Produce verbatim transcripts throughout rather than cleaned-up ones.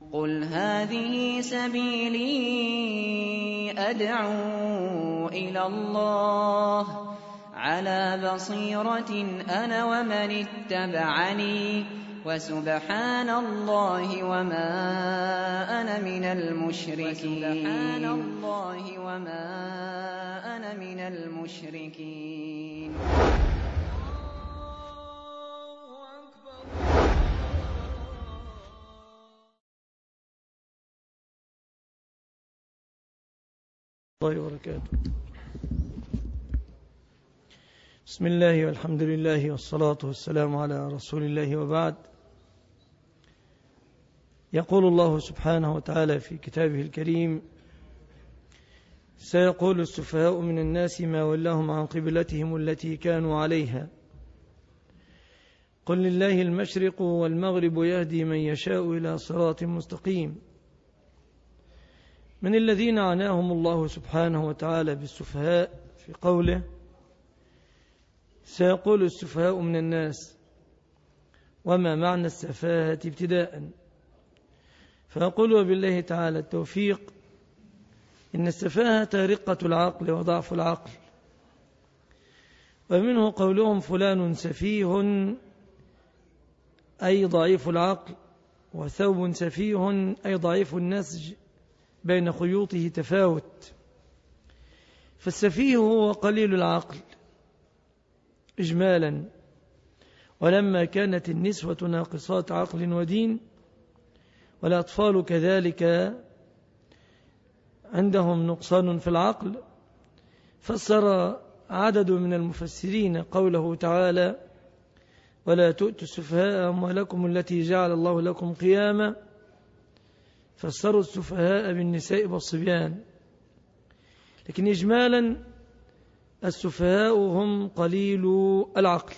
قُلْ هَٰذِهِ سَبِيلِي أَدْعُو إِلَى اللَّهِ عَلَىٰ بَصِيرَةٍ أَنَا وَمَنِ اتَّبَعَنِي وَسُبْحَانَ اللَّهِ وَمَا أَنَا مِنَ الْمُشْرِكِينَ. الله وبركاته. بسم الله والحمد لله والصلاة والسلام على رسول الله، وبعد. يقول الله سبحانه وتعالى في كتابه الكريم: سيقول السفهاء من الناس ما ولاهم عن قبلتهم التي كانوا عليها قل لله المشرق والمغرب يهدي من يشاء إلى صراط مستقيم. من الذين عناهم الله سبحانه وتعالى بالسفهاء في قوله: سيقول السفهاء من الناس. وما معنى السفاهة ابتداء؟ فيقول وبالله تعالى التوفيق: إن السفاهة رقة العقل وضعف العقل. ومنه قولهم فلان سفيه أي ضعيف العقل، وثوب سفيه أي ضعيف النسج، بين خيوطه تفاوت. فالسفيه هو قليل العقل إجمالا، ولما كانت النسوة ناقصات عقل ودين والأطفال كذلك عندهم نقصان في العقل، فسر عدد من المفسرين قوله تعالى: ولا تؤتوا السفهاء أموالكم التي جعل الله لكم قياما، فسروا السفهاء بالنساء والصبيان. لكن إجمالا السفهاء هم قليل العقل.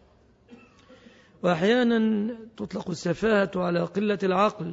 وأحيانا تطلق السفاهة على قلة العقل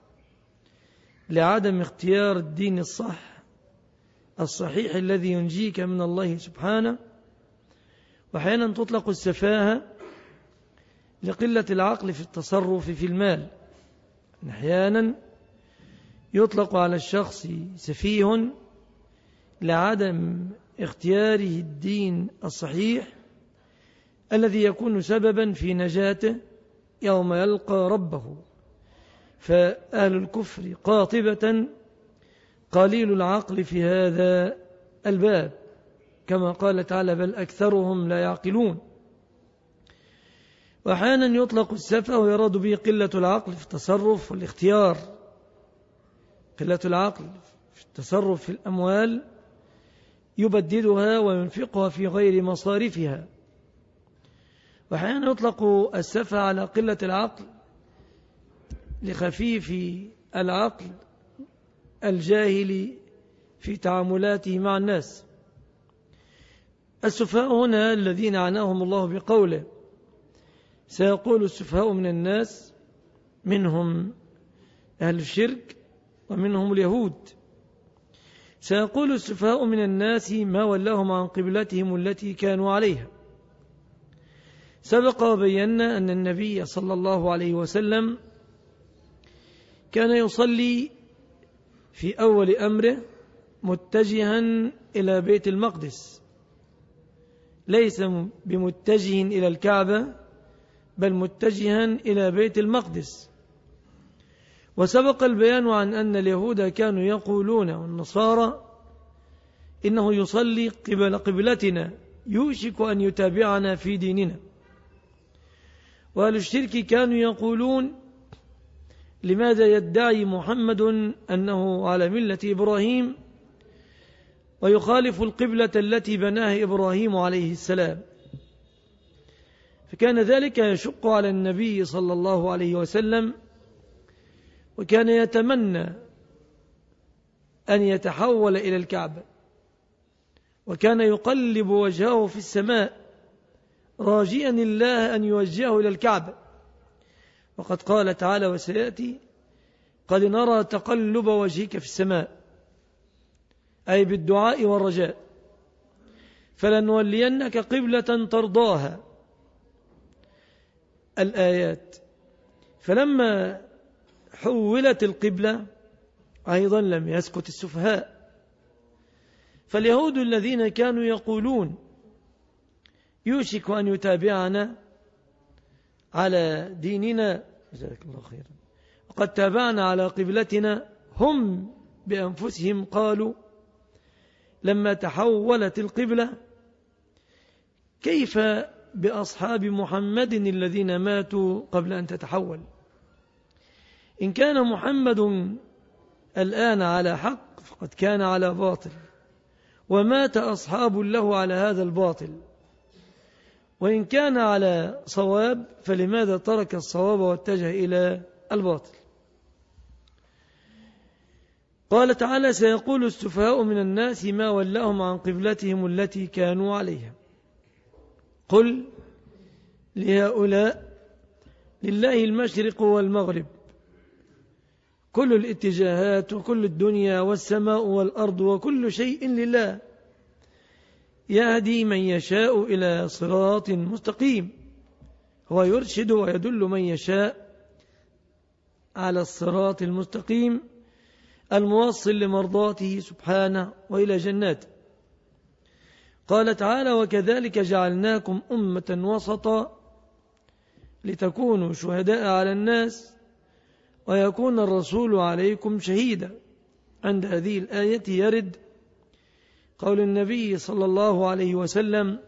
لعدم اختيار الدين الصح الصحيح الذي ينجيك من الله سبحانه. وأحيانا تطلق السفاهة لقلة العقل في التصرف في المال. أحيانا يطلق على الشخص سفيه لعدم اختياره الدين الصحيح الذي يكون سببا في نجاته يوم يلقى ربه. فأهل الكفر قاطبة قليل العقل في هذا الباب، كما قال تعالى: بل أكثرهم لا يعقلون. وأحيانا يطلق السفه ويراد به قلة العقل في التصرف والاختيار، قلة العقل في التصرف في الأموال يبددها وينفقها في غير مصارفها. وأحيانا يطلق السفه على قلة العقل لخفيف العقل الجاهل في تعاملاته مع الناس. السفهاء هنا الذين عناهم الله بقوله: سيقول السفهاء من الناس، منهم أهل الشرك ومنهم اليهود. سيقول السفهاء من الناس ما ولاهم عن قبلتهم التي كانوا عليها. سبق وبينا أن النبي صلى الله عليه وسلم كان يصلي في أول أمره متجها إلى بيت المقدس، ليس بمتجه إلى الكعبة، بل متجها إلى بيت المقدس. وسبق البيان عن أن اليهود كانوا يقولون والنصارى إنه يصلي قبل قبلتنا، يوشك أن يتابعنا في ديننا. وأهل الشرك كانوا يقولون: لماذا يدعي محمد أنه على ملة إبراهيم ويخالف القبلة التي بناها إبراهيم عليه السلام؟ فكان ذلك يشق على النبي صلى الله عليه وسلم، وكان يتمنى أن يتحول إلى الكعبة، وكان يقلب وجهه في السماء راجيا الله أن يوجهه إلى الكعبة. وقد قال تعالى: وسيأتي قد نرى تقلب وجهك في السماء، أي بالدعاء والرجاء، فلنولينك قبلة ترضاها. الآيات. فلما حولت القبلة أيضا لم يسكت السفهاء. فاليهود الذين كانوا يقولون يوشك أن يتابعنا على ديننا جزاك الله خيرا وقد تابعنا على قبلتنا، هم بأنفسهم قالوا لما تحولت القبلة كيف بأصحاب محمد الذين ماتوا قبل أن تتحول؟ إن كان محمد الآن على حق فقد كان على باطل، ومات أصحاب له على هذا الباطل، وإن كان على صواب فلماذا ترك الصواب واتجه إلى الباطل؟ قال تعالى سيقول السفهاء من الناس ما ولاهم عن قبلتهم التي كانوا عليها قل لهؤلاء لله المشرق والمغرب كل الاتجاهات وكل الدنيا والسماء والأرض وكل شيء لله يهدي من يشاء إلى صراط مستقيم. هو يرشد ويدل من يشاء على الصراط المستقيم الموصل لمرضاته سبحانه وإلى جناته. قال تعالى وكذلك جعلناكم أمة وسطا لتكونوا شهداء على الناس ويكون الرسول عليكم شهيدا. عند هذه الآية يرد قول النبي صلى الله عليه وسلم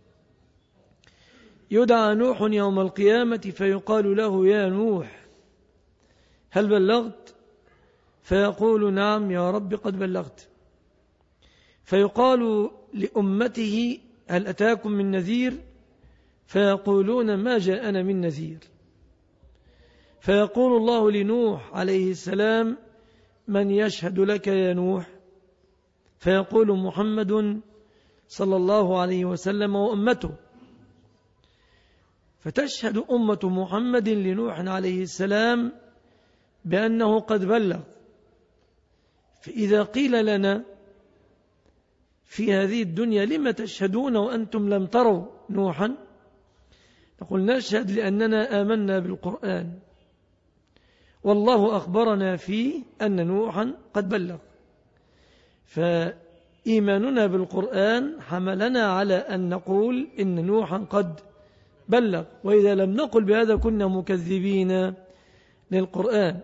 يدعى نوح يوم القيامة فيقال له يا نوح هل بلغت؟ فيقول نعم يا رب قد بلغت. فيقال لأمته هل أتاكم من نذير؟ فيقولون ما جاءنا من نذير. فيقول الله لنوح عليه السلام من يشهد لك يا نوح؟ فيقول محمد صلى الله عليه وسلم وأمته. فتشهد أمة محمد لنوح عليه السلام بأنه قد بلغ. فإذا قيل لنا في هذه الدنيا لما تشهدون وأنتم لم تروا نوحا؟ نقول نشهد لأننا آمنا بالقرآن والله أخبرنا فيه أن نوحا قد بلغ. فإيماننا بالقرآن حملنا على أن نقول إن نوحا قد بلغ، وإذا لم نقل بهذا كنا مكذبين للقرآن.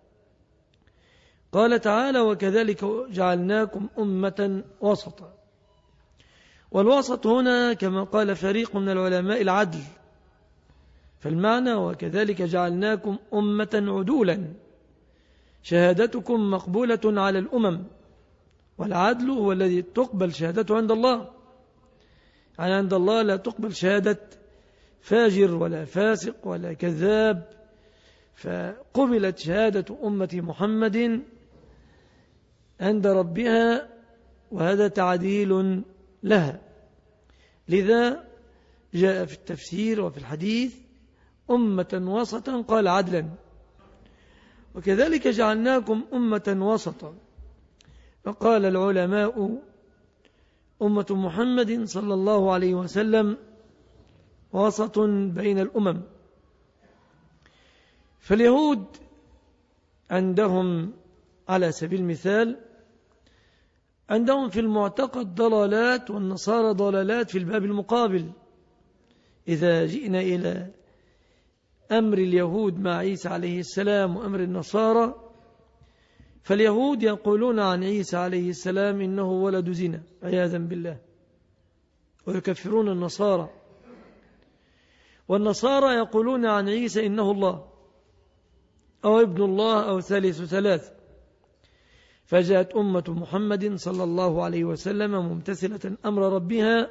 قال تعالى وكذلك جعلناكم أمة وسطا. والوسط هنا كما قال فريق من العلماء العدل، فالمعنى وكذلك جعلناكم أمة عدولا شهادتكم مقبولة على الأمم، والعدل هو الذي تقبل شهادته عند الله. يعني عند الله لا تقبل شهادة فاجر ولا فاسق ولا كذاب، فقبلت شهادة أمة محمد عند ربها وهذا تعديل لها. لذا جاء في التفسير وفي الحديث أمة وسطا قال عدلا. وكذلك جعلناكم أمة وسطا، فقال العلماء أمة محمد صلى الله عليه وسلم وسط بين الأمم. فاليهود عندهم على سبيل المثال عندهم في المعتقد ضلالات، والنصارى ضلالات في الباب المقابل. إذا جئنا إلى أمر اليهود مع عيسى عليه السلام وأمر النصارى، فاليهود يقولون عن عيسى عليه السلام إنه ولد زنا عياذا بالله، ويكفرون النصارى. والنصارى يقولون عن عيسى إنه الله أو ابن الله أو ثالث ثلاث. فجاءت أمة محمد صلى الله عليه وسلم ممتثلة أمر ربها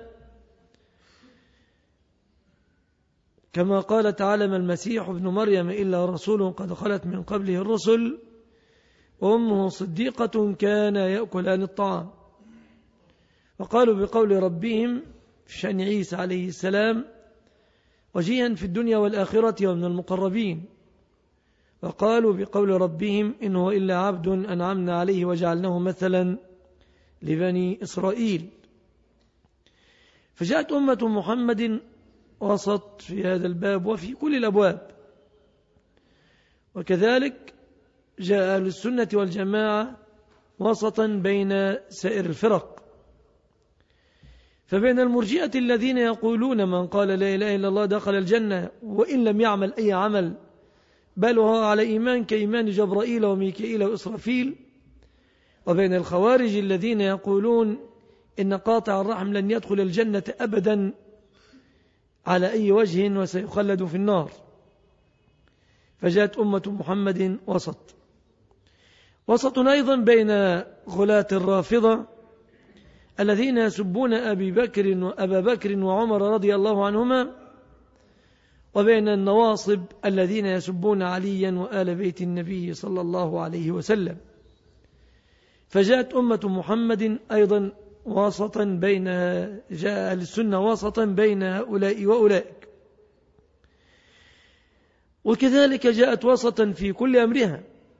كما قال تعالى ما المسيح ابن مريم إلا رسول قد خلت من قبله الرسل وأمه صديقة كان يأكلان الطعام. وقالوا بقول ربهم في شأن عيسى عليه السلام وجيها في الدنيا والآخرة ومن المقربين. وقالوا بقول ربهم إن هو إلا عبد أنعمنا عليه وجعلناه مثلا لبني إسرائيل. فجاءت أمة محمد وسط في هذا الباب وفي كل الأبواب. وكذلك جاء أهل السنة والجماعة وسطا بين سائر الفرق. فبين المرجئة الذين يقولون من قال لا إله إلا الله دخل الجنة وإن لم يعمل أي عمل، بل هو على إيمان كإيمان جبرائيل وميكائيل وإسرافيل، وبين الخوارج الذين يقولون إن قاطع الرحم لن يدخل الجنة أبدا على أي وجه وسيخلد في النار. فجاءت أمة محمد وسط وسط أيضا بين غلاة الرافضة الذين يسبون أبي بكر وأبا بكر وعمر رضي الله عنهما، وبين النواصب الذين يسبون عليا وآل بيت النبي صلى الله عليه وسلم. فجاءت أمة محمد أيضا وسطا بين جاء أهل السنة وسطا بين هؤلاء وأولئك، وكذلك جاءت وسطا في كل أمرها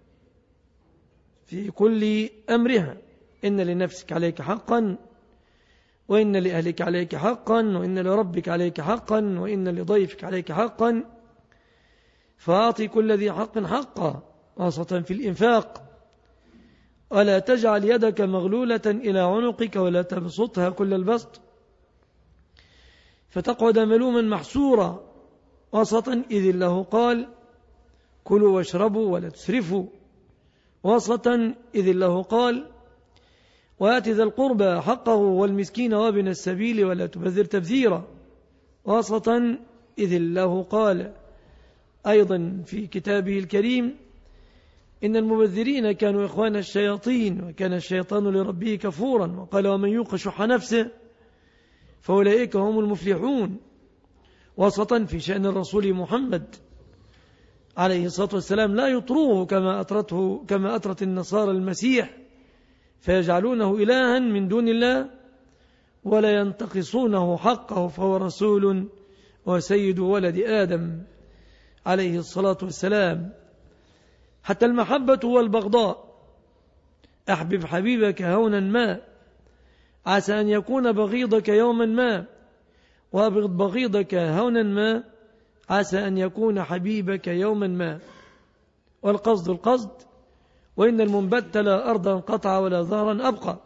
في كل أمرها إن لنفسك عليك حقا، وإن لأهلك عليك حقا، وإن لربك عليك حقا، وإن لضيفك عليك حقا، فأعطي كل ذي حق حقا، وسطا في الإنفاق، ولا تجعل يدك مغلولة إلى عنقك ولا تبسطها كل البسط فتقعد ملوما محسورا، وسطا إذ الله قال كلوا واشربوا ولا تسرفوا، وسطا إذ الله قال وآت ذا القربى حقه والمسكين وابن السبيل ولا تبذر تبذيرا، وسطا إذ الله قال أيضا في كتابه الكريم إن المبذرين كانوا إخوان الشياطين وكان الشيطان لربه كفورا، وقال ومن يوق شح نفسه فأولئك هم المفلحون، وسطا في شأن الرسول محمد عليه الصلاة والسلام لا يطروه كما أطرته كما أطرت النصارى المسيح فيجعلونه إلها من دون الله، ولا ينتقصونه حقه فهو رسول وسيد ولد آدم عليه الصلاة والسلام. حتى المحبة والبغضاء، أحبب حبيبك هونا ما عسى أن يكون بغيضك يوما ما، وأبغض بغيضك هونا ما عسى أن يكون حبيبك يوما ما، والقصد القصد، وإن المنبت لا أرضا قطع ولا ظهرا أبقى.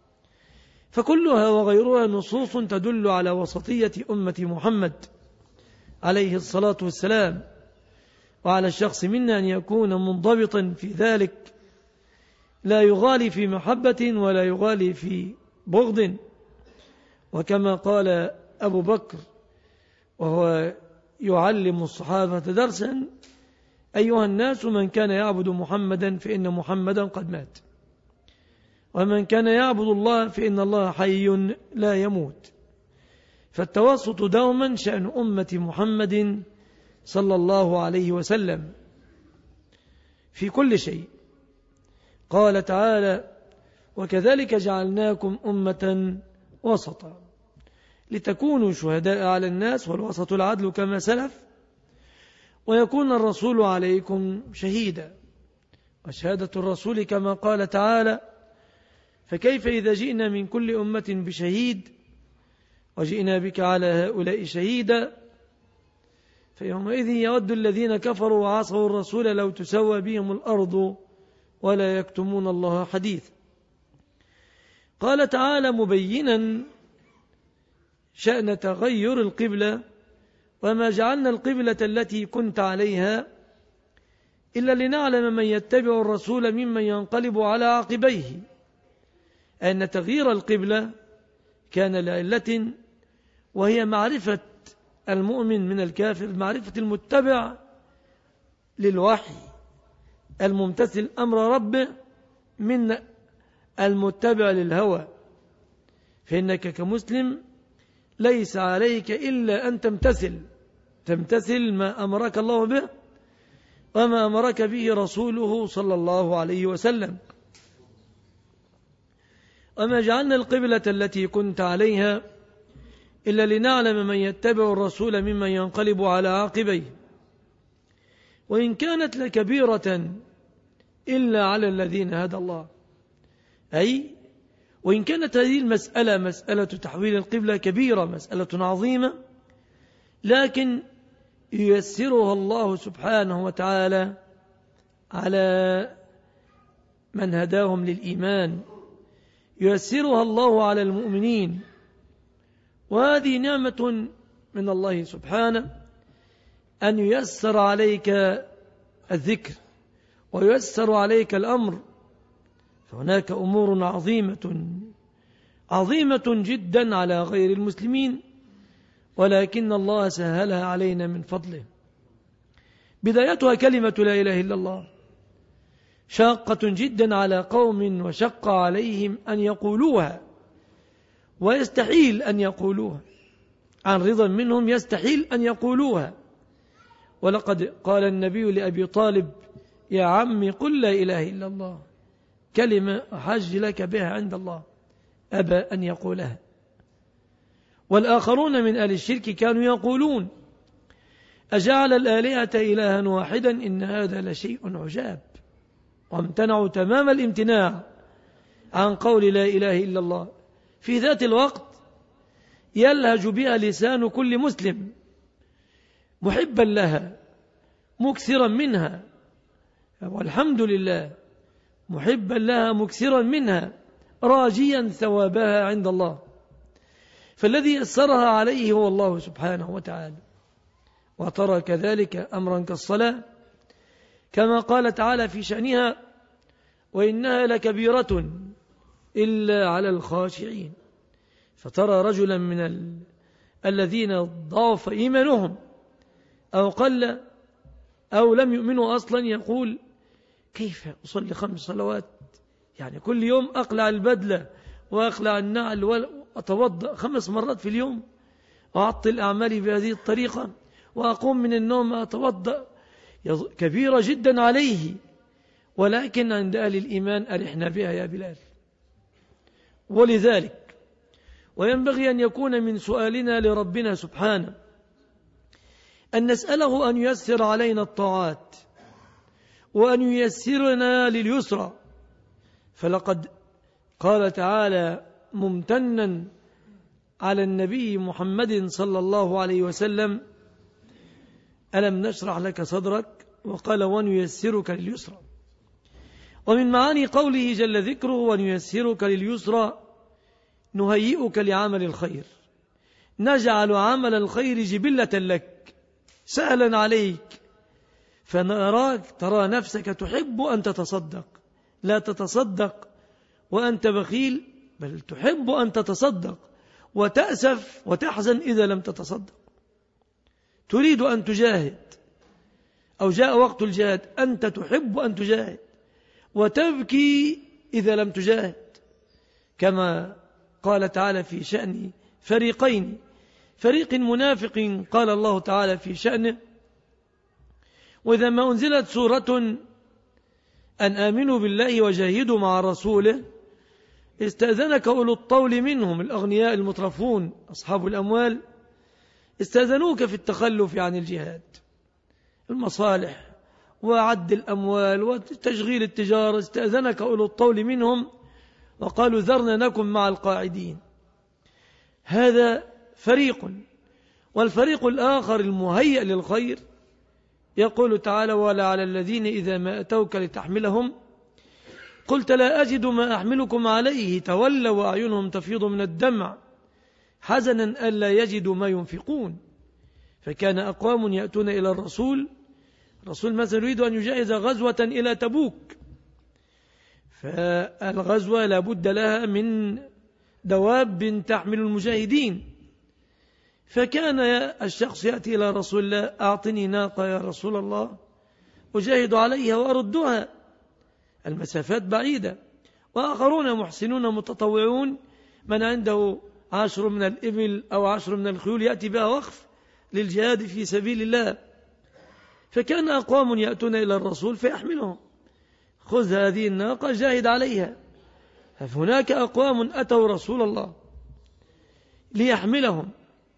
فكلها وغيرها نصوص تدل على وسطية أمة محمد عليه الصلاة والسلام، وعلى الشخص منا أن يكون منضبطا في ذلك، لا يغالي في محبة ولا يغالي في بغض. وكما قال أبو بكر وهو يعلم الصحابة درسا أيها الناس من كان يعبد محمدا فإن محمدا قد مات، ومن كان يعبد الله فإن الله حي لا يموت. فالتوسط دوما شأن أمة محمد صلى الله عليه وسلم في كل شيء. قال تعالى وكذلك جعلناكم أمة وسطا لتكونوا شهداء على الناس والوسط العدل كما سلف، ويكون الرسول عليكم شهيدا. وشهادة الرسول كما قال تعالى فكيف إذا جئنا من كل أمة بشهيد وجئنا بك على هؤلاء شهيدا، فيومئذ يود الذين كفروا وعصوا الرسول لو تسوى بهم الأرض ولا يكتمون الله حديثا. قال تعالى مبينا شأن تغير القبلة وما جعلنا القبلة التي كنت عليها إلا لنعلم من يتبع الرسول ممن ينقلب على عقبيه، أن تغيير القبلة كان لعلة وهي معرفة المؤمن من الكافر، معرفة المتبع للوحي الممتثل أمر ربه من المتبع للهوى. فإنك كمسلم ليس عليك إلا أن تمتثل تمتثل ما أمرك الله به وما أمرك به رسوله صلى الله عليه وسلم. وما جعلنا القبلة التي كنت عليها إلا لنعلم من يتبع الرسول ممن ينقلب على عقبيه، وإن كانت لكبيرة إلا على الذين هدى الله، أي وإن كانت هذه المسألة مسألة تحويل القبلة كبيرة، مسألة عظيمة، لكن ييسرها الله سبحانه وتعالى على من هداهم للإيمان ييسرها الله على المؤمنين، وهذه نعمة من الله سبحانه أن ييسر عليك الذكر وييسر عليك الأمر. فهناك أمور عظيمة عظيمة جدا على غير المسلمين، ولكن الله سهلها علينا من فضله. بدايتها كلمة لا إله إلا الله، شاقة جدا على قوم وشق عليهم أن يقولوها، ويستحيل أن يقولوها عن رضا منهم، يستحيل أن يقولوها. ولقد قال النبي لأبي طالب: يا عمي قل لا إله إلا الله، كلمة أحج لك بها عند الله، أبى أن يقولها. والآخرون من أهل الشرك كانوا يقولون: أجعل الآلهة إلها واحدا إن هذا لشيء عجاب، وامتنعوا تمام الامتناع عن قول لا إله إلا الله. في ذات الوقت يلهج بها لسان كل مسلم محبا لها مكثرا منها، والحمد لله، محبا لها مكثرا منها راجيا ثوابها عند الله. فالذي يسرها عليه هو الله سبحانه وتعالى. وترى كذلك أمرا كالصلاة، كما قال تعالى في شأنها: وإنها لكبيرة إلا على الخاشعين. فترى رجلا من ال... الذين ضعف إيمانهم أو قل أو لم يؤمنوا أصلا يقول: كيف أصلي خمس صلوات؟ يعني كل يوم أقلع البدلة وأقلع النعل وأتوضأ خمس مرات في اليوم، وأعطل أعمالي بهذه الطريقة، وأقوم من النوم أتوضأ، كبيرة جدا عليه. ولكن عند أهل الإيمان أرحنا بها يا بلال. ولذلك وينبغي أن يكون من سؤالنا لربنا سبحانه أن نسأله أن ييسر علينا الطاعات وأن ييسرنا لليسرى. فلقد قال تعالى ممتنا على النبي محمد صلى الله عليه وسلم: ألم نشرح لك صدرك؟ وقال: ونيسرك لليسرى. ومن معاني قوله جل ذكره: ونيسرك لليسرى، نهيئك لعمل الخير، نجعل عمل الخير جبلة لك سهلا عليك، فنراك ترى نفسك تحب أن تتصدق، لا تتصدق وأنت بخيل، بل تحب أن تتصدق وتأسف وتحزن إذا لم تتصدق. تريد أن تجاهد أو جاء وقت الجهاد، أنت تحب أن تجاهد وتبكي إذا لم تجاهد، كما قال تعالى في شأن فريقين: فريق منافق قال الله تعالى في شأنه: وإذا ما أنزلت سورة أن آمنوا بالله وجاهدوا مع رسوله استأذنك أولو الطول منهم، الأغنياء المترفون أصحاب الأموال، استأذنوك في التخلف عن الجهاد، المصالح وعد الأموال وتشغيل التجارة، استأذنك أولو الطول منهم وقالوا ذرنا نكن مع القاعدين. هذا فريق. والفريق الآخر المهيئ للخير يقول تعالى: ولا على الذين إذا ما أتوك لتحملهم قلت لا أجد ما أحملكم عليه تولوا وأعينهم تفيض من الدمع حزنا ألا يجدوا ما ينفقون. فكان أقوام يأتون إلى الرسول، الرسول مثلا يريد أن يجهز غزوة إلى تبوك، فالغزوة لابد لها من دواب تحمل المجاهدين، فكان الشخص يأتي إلى رسول الله: أعطني ناقة يا رسول الله أجاهد عليها وأردها، المسافات بعيدة. وآخرون محسنون متطوعون من عنده عشر من الإبل أو عشر من الخيول يأتي بها وقف للجهاد في سبيل الله. فكان أقوام يأتون إلى الرسول فيحملهم: خذ هذه الناقة جاهد عليها. فهناك أقوام أتوا رسول الله ليحملهم،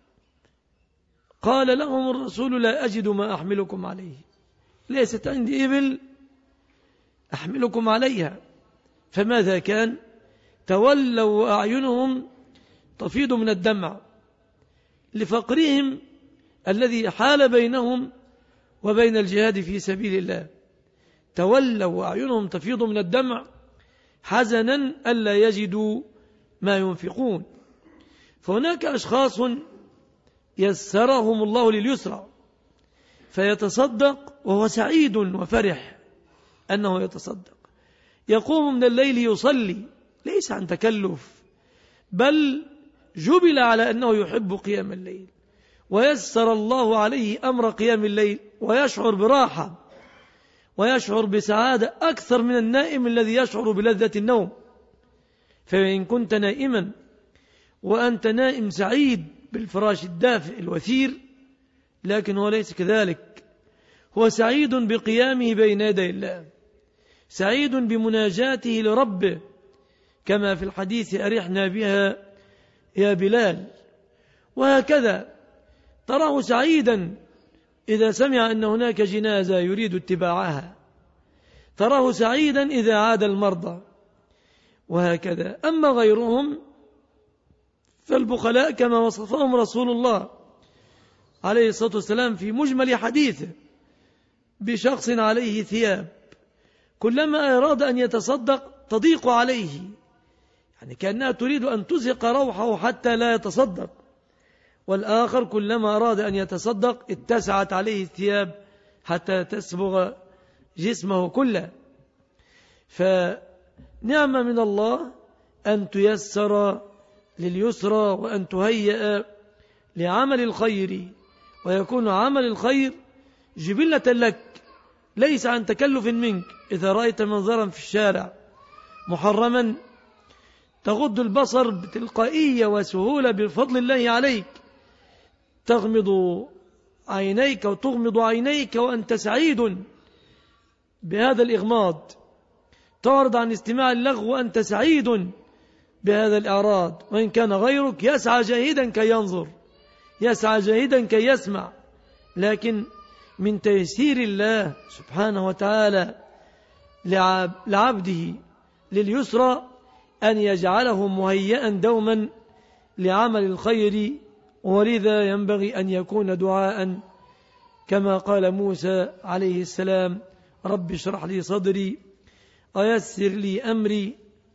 قال لهم الرسول: لا أجد ما أحملكم عليه، ليست عندي إبل أحملكم عليها. فماذا كان؟ تولوا وأعينهم تفيض من الدمع لفقرهم الذي حال بينهم وبين الجهاد في سبيل الله. تولوا وأعينهم تفيض من الدمع حزنا ألا يجدوا ما ينفقون. فهناك أشخاص يسرهم الله لليسرى فيتصدق وهو سعيد وفرح أنه يتصدق، يقوم من الليل يصلي ليس عن تكلف بل جبل على أنه يحب قيام الليل، ويسر الله عليه أمر قيام الليل ويشعر براحة ويشعر بسعادة أكثر من النائم الذي يشعر بلذة النوم. فإن كنت نائما وأنت نائم سعيد بالفراش الدافئ الوثير، لكن هو ليس كذلك، هو سعيد بقيامه بين يدي الله، سعيد بمناجاته لربه، كما في الحديث أرحنا بها يا بلال. وهكذا تراه سعيدا إذا سمع أن هناك جنازة يريد اتباعها، تراه سعيدا إذا عاد المرضى، وهكذا. أما غيرهم فالبخلاء كما وصفهم رسول الله عليه الصلاة والسلام في مجمل حديثه بشخص عليه ثياب كلما أراد أن يتصدق تضيق عليه، يعني كأنها تريد أن تزهق روحه حتى لا يتصدق، والآخر كلما أراد أن يتصدق اتسعت عليه الثياب حتى تسبغ جسمه كله. فنعمة من الله أن تيسر لليسرى وأن تهيئ لعمل الخير، ويكون عمل الخير جبلة لك ليس عن تكلف منك. إذا رأيت منظرا في الشارع محرما تغض البصر بتلقائية وسهولة بفضل الله عليك، تغمض عينيك وتغمض عينيك وأنت سعيد بهذا الإغماض، تعرض عن استماع اللغو وأنت سعيد بهذا الإعراض، وإن كان غيرك يسعى جاهدا كي ينظر، يسعى جاهدا كي يسمع. لكن من تيسير الله سبحانه وتعالى لعبده لليسرى أن يجعله مهيئا دوما لعمل الخير، ولذا ينبغي أن يكون دعاء كما قال موسى عليه السلام: رب اشرح لي صدري ويسر لي أمري،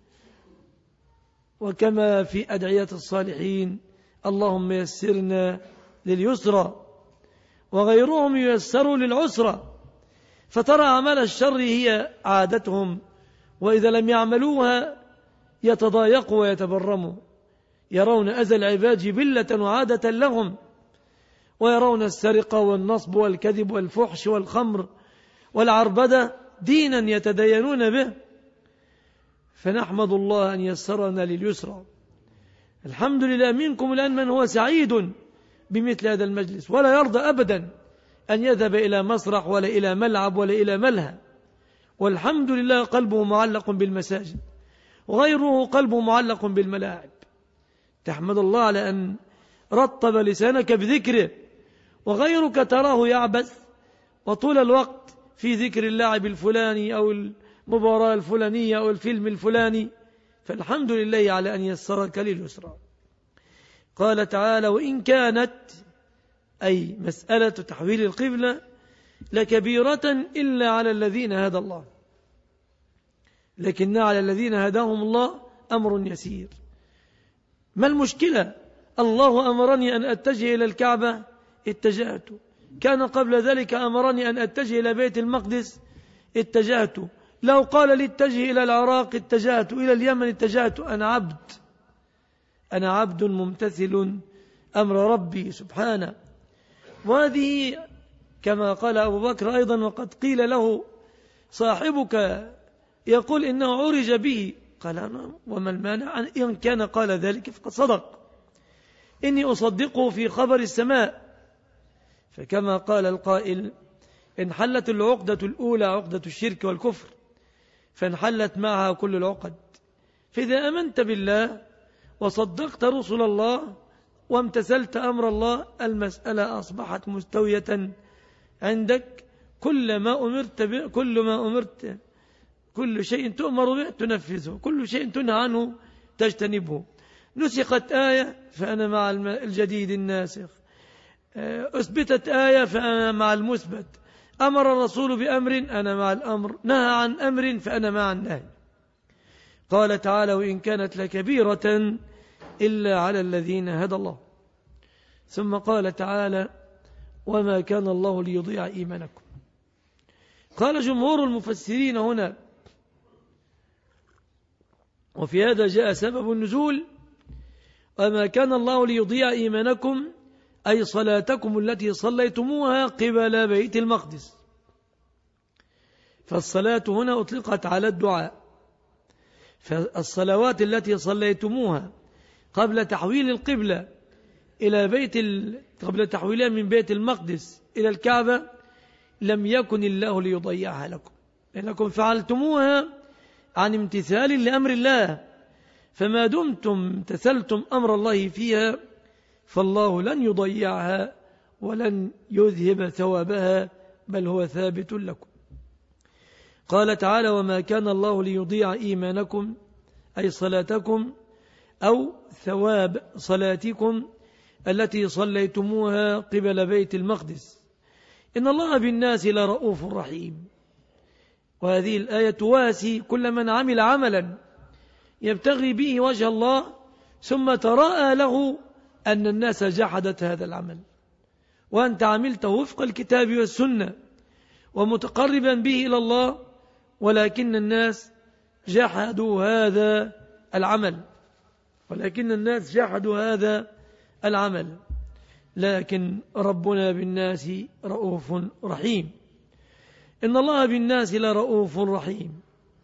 وكما في أدعية الصالحين: اللهم يسرنا لليسرى. وغيرهم ييسروا للعسرى، فترى أعمال الشر هي عادتهم، وإذا لم يعملوها يتضايقوا ويتبرموا، يرون أذى العباد جبلة وعادة لهم، ويرون السرقة والنصب والكذب والفحش والخمر والعربدة دينا يتدينون به. فنحمد الله أن يسرنا لليسرى. الحمد لله منكم الآن من هو سعيد بمثل هذا المجلس، ولا يرضى أبدا أن يذهب إلى مسرح ولا إلى ملعب ولا إلى ملهى، والحمد لله قلبه معلق بالمساجد، وغيره قلبه معلق بالملاعب. تحمد الله على أن رطب لسانك بذكره، وغيرك تراه يعبث وطول الوقت في ذكر اللاعب الفلاني أو المباراة الفلانية أو الفيلم الفلاني. فالحمد لله على أن يسرك لليسرى. قال تعالى: وإن كانت، أي مسألة تحويل القبلة، لكبيرة إلا على الذين هدى الله، لكن على الذين هداهم الله أمر يسير. ما المشكلة؟ الله أمرني أن أتجه إلى الكعبة اتجهت، كان قبل ذلك أمرني أن أتجه إلى بيت المقدس اتجهت، لو قال لي اتجه إلى العراق اتجهت، إلى اليمن اتجهت. أنا عبد، أنا عبد ممتثل أمر ربي سبحانه. وهذه كما قال أبو بكر أيضا، وقد قيل له صاحبك يقول إنه عرج به، قال: أنا وما المانع إن كان قال ذلك فقد صدق، إني أصدقه في خبر السماء. فكما قال القائل: انحلت العقدة الأولى عقدة الشرك والكفر، فانحلت معها كل العقد. فإذا أمنت بالله وصدقت رسل الله وامتثلت أمر الله، المسألة أصبحت مستوية عندك. كل ما أمرت به، كل ما أمرت كل شيء تؤمر به تنفذه، كل شيء تنهى عنه تجتنبه. نسخت آية فأنا مع الجديد الناسخ، أثبتت آية فأنا مع المثبت، أمر الرسول بأمر أنا مع الأمر، نهى عن أمر فأنا مع النهي. قال تعالى وإن كانت لكبيرة إلا على الذين هدى الله. ثم قال تعالى وما كان الله ليضيع إيمانكم. قال جمهور المفسرين هنا وفي هذا جاء سبب النزول وما كان الله ليضيع إيمانكم أي صلاتكم التي صليتموها قبل بيت المقدس. فالصلاة هنا أطلقت على الدعاء، فالصلوات التي صليتموها قبل تحويل القبلة إلى بيت ال... قبل تحويلها من بيت المقدس إلى الكعبة لم يكن الله ليضيعها لكم، لأنكم فعلتموها عن امتثال لأمر الله، فما دمتم امتثلتم أمر الله فيها فالله لن يضيعها ولن يذهب ثوابها بل هو ثابت لكم. قال تعالى وما كان الله ليضيع إيمانكم أي صلاتكم أو ثواب صلاتكم التي صليتموها قبل بيت المقدس إن الله بالناس لرؤوف رحيم. وهذه الآية تواسي كل من عمل عملا يبتغي به وجه الله ثم تراءى له أن الناس جحدت هذا العمل وأنت عملته وفق الكتاب والسنة ومتقربا به إلى الله ولكن الناس جحدوا هذا العمل ولكن الناس جحدوا هذا العمل لكن ربنا بالناس رؤوف رحيم. إن الله بالناس لرؤوف رحيم.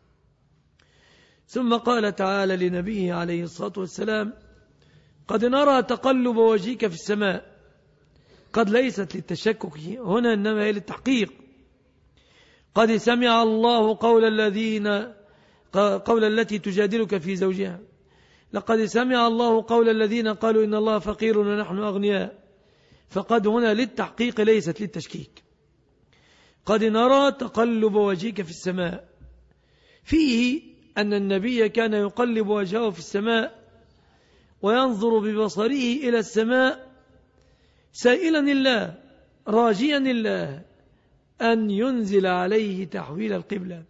ثم قال تعالى لنبيه عليه الصلاة والسلام قد نرى تقلب وجهك في السماء. قد ليست للتشكك هنا إنما هي للتحقيق. قد سمع الله قول الذين قول التي تجادلك في زوجها لقد سمع الله قول الذين قالوا إن الله فقير ونحن أغنياء. فقد هنا للتحقيق ليست للتشكيك. قد نرى تقلب وجهك في السماء فيه أن النبي كان يقلب وجهه في السماء وينظر ببصره إلى السماء سائلا الله راجيا الله أن ينزل عليه تحويل القبلة.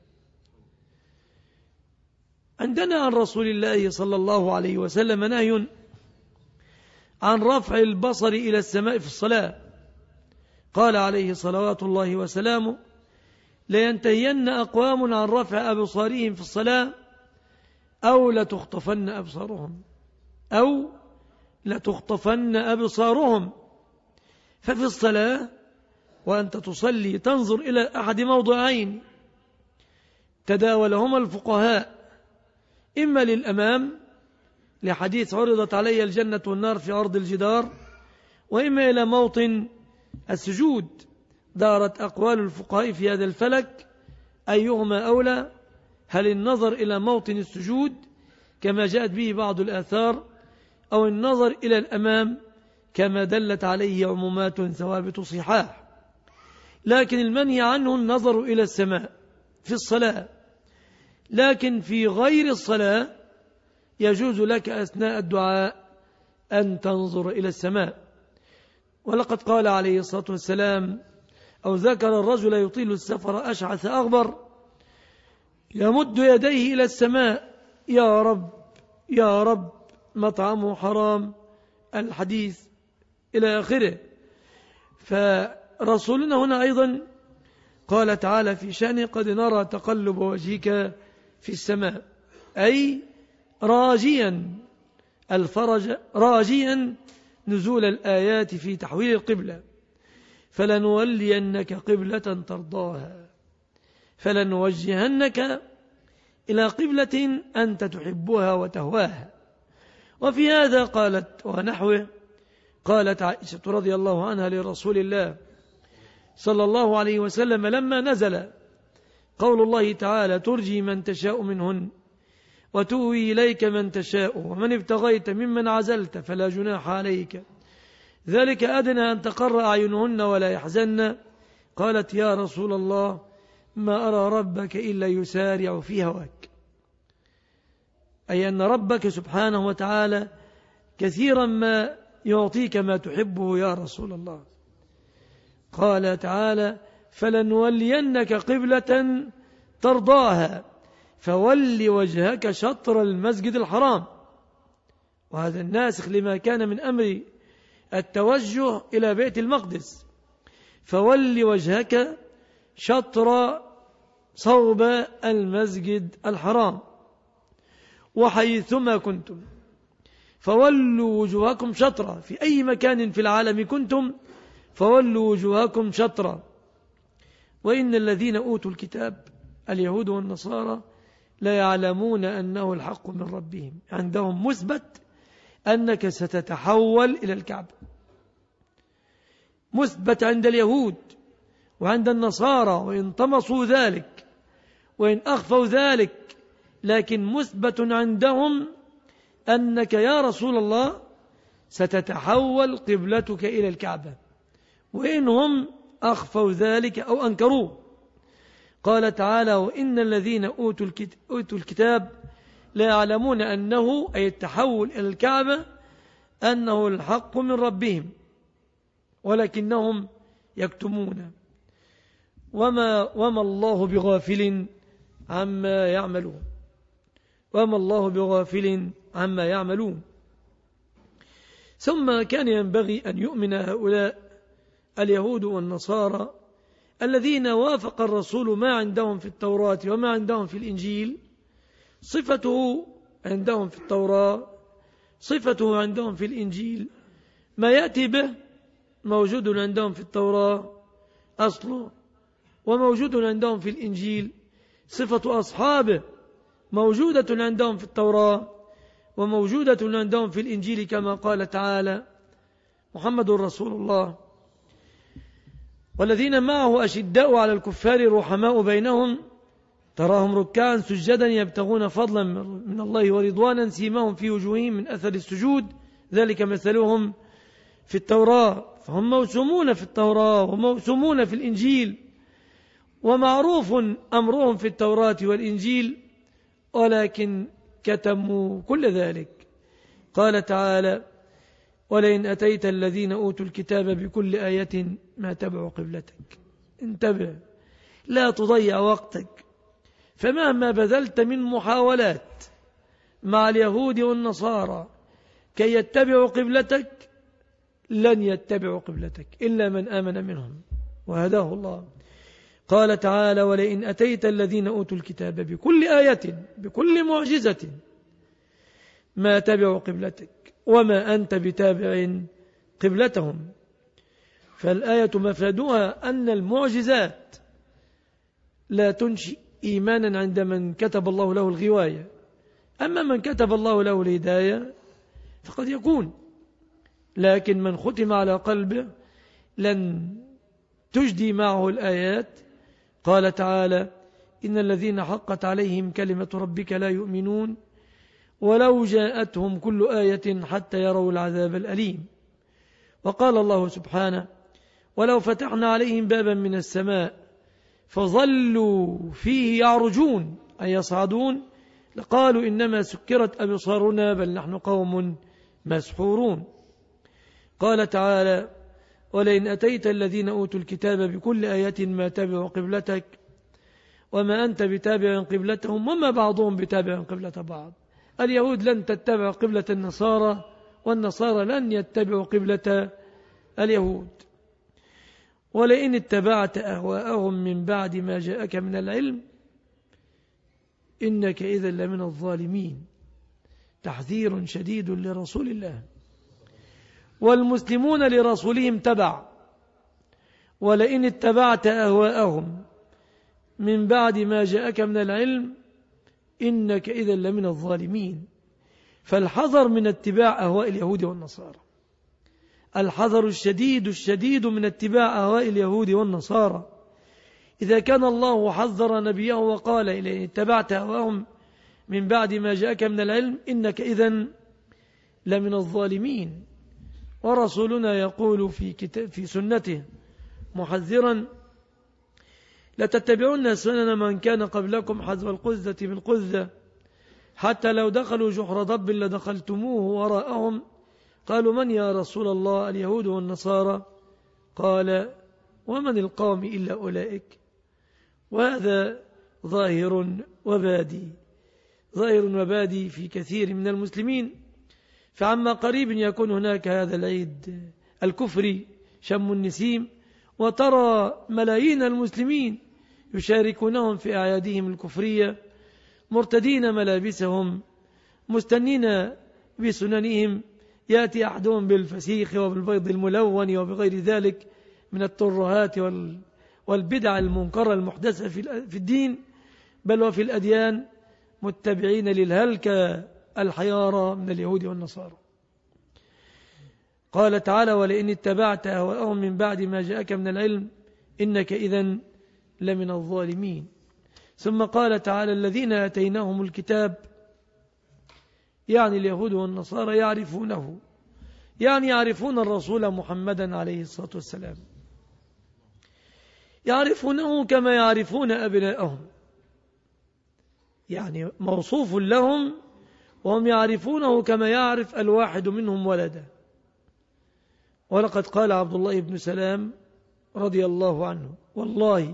عندنا عن رسول الله صلى الله عليه وسلم نهي عن رفع البصر إلى السماء في الصلاة. قال عليه صلوات الله وسلامه لينتهين أقوام عن رفع أبصارهم في الصلاة أو لتخطفن أبصارهم أو لتخطفن أبصارهم. ففي الصلاة وأنت تصلي تنظر إلى أحد موضعين تداولهما الفقهاء إما للأمام لحديث عرضت علي الجنة والنار في عرض الجدار وإما إلى موطن السجود. دارت أقوال الفقهاء في هذا الفلك أيهما أولى هل النظر إلى موطن السجود كما جاءت به بعض الآثار أو النظر إلى الأمام كما دلت عليه عمومات ثوابت صحاح. لكن المنهي عنه النظر إلى السماء في الصلاة. لكن في غير الصلاة يجوز لك أثناء الدعاء أن تنظر إلى السماء. ولقد قال عليه الصلاة والسلام أو ذكر الرجل يطيل السفر أشعث أغبر يمد يديه إلى السماء يا رب يا رب مطعمه حرام الحديث إلى آخره. فرسولنا هنا أيضا قال تعالى في شأنه قد نرى تقلب وجهك في السماء أي راجيا الفرج راجيا نزول الآيات في تحويل القبلة فلنولينك قبلة ترضاها فلنوجهنك إلى قبلة أنت تحبها وتهواها. وفي هذا قالت ونحوه قالت عائشة رضي الله عنها لرسول الله صلى الله عليه وسلم لما نزل قول الله تعالى ترجي من تشاء منهن وتؤوي إليك من تشاء ومن ابتغيت ممن عزلت فلا جناح عليك ذلك أدنى أن تقر أعينهن ولا يحزن. قالت يا رسول الله ما أرى ربك إلا يسارع في هواك أي أن ربك سبحانه وتعالى كثيرا ما يعطيك ما تحبه يا رسول الله. قال تعالى فلنولينك قبلة ترضاها فول وجهك شطر المسجد الحرام، وهذا الناسخ لما كان من أمر التوجه إلى بيت المقدس. فول وجهك شطر صوب المسجد الحرام وحيثما كنتم، فولوا وجوهكم شطرا، في أي مكان في العالم كنتم فولوا وجوهكم شطرا. وإن الذين أوتوا الكتاب اليهود والنصارى لا يعلمون أنه الحق من ربهم، عندهم مثبت أنك ستتحول إلى الكعبة، مثبت عند اليهود وعند النصارى، وإن طمسوا ذلك وإن أخفوا ذلك، لكن مثبت عندهم أنك يا رسول الله ستتحول قبلتك إلى الكعبة، وإنهم أخفوا ذلك أو أنكروه. قال تعالى: وإن الذين أوتوا الكتاب لا يعلمون أنه أي التحول إلى الكعبة أنه الحق من ربهم ولكنهم يكتمون وما, وما الله بغافل عما يعملون وما الله بغافل عما يعملون. ثم كان ينبغي أن يؤمن هؤلاء اليهود والنصارى الذين وافق الرسول ما عندهم في التوراة وما عندهم في الإنجيل، صفته عندهم في التوراة صفته عندهم في الإنجيل، ما يأتي به موجود عندهم في التوراة أصله، وموجود عندهم في الإنجيل، صفة أصحابه موجودة عندهم في التوراة وموجودة عندهم في الإنجيل، كما قال تعالى: محمد رسول الله والذين معه أشداء على الكفار رحماء بينهم تراهم ركعا سجدا يبتغون فضلا من الله ورضوانا سيماهم في وجوههم من أثر السجود ذلك مثلهم في التوراة. فهم موسومون في التوراة وموسومون في الإنجيل، ومعروف أمرهم في التوراة والإنجيل، ولكن كتموا كل ذلك. قال تعالى: ولئن أتيت الذين أوتوا الكتاب بكل آية ما تبعوا قبلتك. انتبه، لا تضيع وقتك، فمهما بذلت من محاولات مع اليهود والنصارى كي يتبعوا قبلتك لن يتبعوا قبلتك إلا من آمن منهم وهداه الله. قال تعالى: ولئن أتيت الذين أوتوا الكتاب بكل آية بكل معجزة ما تبعوا قبلتك وما أنت بتابع قبلتهم. فالآية مفادها أن المعجزات لا تنشئ إيمانا عند من كتب الله له الغواية، أما من كتب الله له الهداية فقد يكون، لكن من ختم على قلبه لن تجدي معه الآيات. قال تعالى: إن الذين حقت عليهم كلمة ربك لا يؤمنون ولو جاءتهم كل آية حتى يروا العذاب الأليم. وقال الله سبحانه: ولو فتحنا عليهم بابا من السماء فظلوا فيه يعرجون أي يصعدون لقالوا إنما سكرت أبصارنا بل نحن قوم مسحورون. قال تعالى: ولئن أتيت الذين أوتوا الكتاب بكل آية ما تبعوا قبلتك وما أنت بتابع قبلتهم وما بعضهم بتابع قبلة بعض. اليهود لن تتبع قبلة النصارى والنصارى لن يتبعوا قبلة اليهود. ولئن اتبعت أهواءهم من بعد ما جاءك من العلم إنك إذا لمن الظالمين. تحذير شديد لرسول الله، والمسلمون لرسولهم تبع. ولئن اتبعت أهواءهم من بعد ما جاءك من العلم إنك إذا لمن الظالمين. فالحذر من اتباع أهواء اليهود والنصارى، الحذر الشديد الشديد من اتباع أهواء اليهود والنصارى. إذا كان الله حذر نبيه وقال: إن اتبعت أهواءهم من بعد ما جاءك من العلم إنك إذن لمن الظالمين. ورسولنا يقول في, كتاب في سنته محذرا: لتتبعون سنن من كان قبلكم حذو القذة بالقذة حتى لو دخلوا جحر ضب لدخلتموه وراءهم. قالوا: من يا رسول الله؟ اليهود والنصارى. قال: ومن القوم إلا أولئك. وهذا ظاهر وبادي ظاهر وبادي في كثير من المسلمين. فعما قريب يكون هناك هذا العيد الكفري شم النسيم، وترى ملايين المسلمين يشاركونهم في أعيادهم الكفرية مرتدين ملابسهم مستنين بسننهم، يأتي أحدهم بالفسيخ وبالبيض الملون وبغير ذلك من الترهات والبدع المنكرة المحدثة في الدين بل وفي الأديان، متبعين للهلكة الحيارى من اليهود والنصارى. قال تعالى: ولئن اتبعت أهواءهم من بعد ما جاءك من العلم إنك إذن لمن الظالمين. ثم قال تعالى: الذين آتيناهم الكتاب، يعني اليهود والنصارى، يعرفونه، يعني يعرفون الرسول محمدا عليه الصلاة والسلام، يعرفونه كما يعرفون أبناءهم، يعني موصوف لهم وهم يعرفونه كما يعرف الواحد منهم ولده. ولقد قال عبد الله بن سلام رضي الله عنه: والله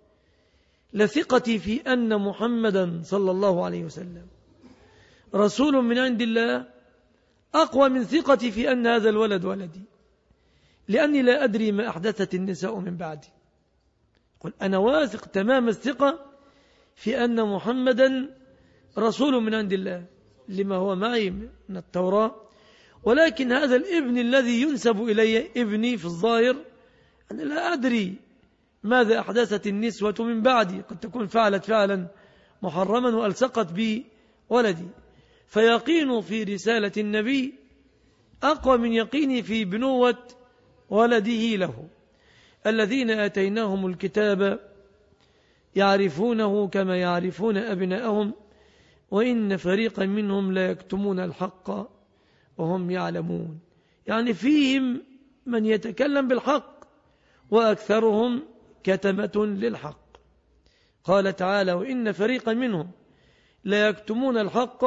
لثقتي في أن محمدا صلى الله عليه وسلم رسول من عند الله أقوى من ثقتي في أن هذا الولد ولدي، لأني لا أدري ما أحدثت النساء من بعدي. قل أنا واثق تمام الثقة في أن محمدا رسول من عند الله لما هو معي من التوراة، ولكن هذا الابن الذي ينسب إلي ابني في الظاهر أنا لا أدري ماذا أحدثت النسوة من بعدي، قد تكون فعلت فعلا محرما وألصقت به ولدي، فيقين في رسالة النبي أقوى من يقيني في بنوة ولده له. الذين آتيناهم الكتاب يعرفونه كما يعرفون أبناءهم وإن فريقا منهم لا يكتمون الحق وهم يعلمون، يعني فيهم من يتكلم بالحق وأكثرهم كتمة للحق. قال تعالى: وإن فريقا منهم لا يكتمون الحق